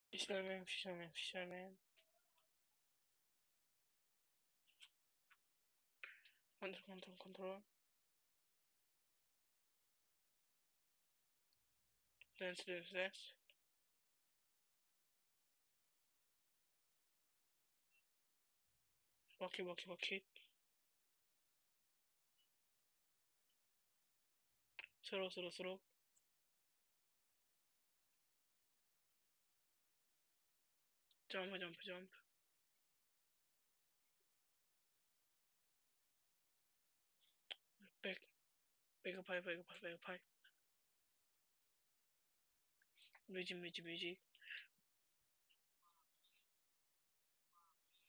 피셔맨, 피셔맨, 피셔맨. 컨트롤, 컨트롤, 컨트롤. 댄스, 댄스, 댄스. 버킷, 버킷, 버킷. 스로, 스로, 스로. 점프, 점프, 점프. 백, 백어파이, 백어파이, 백어파이. 뮤직, 뮤직, 뮤직.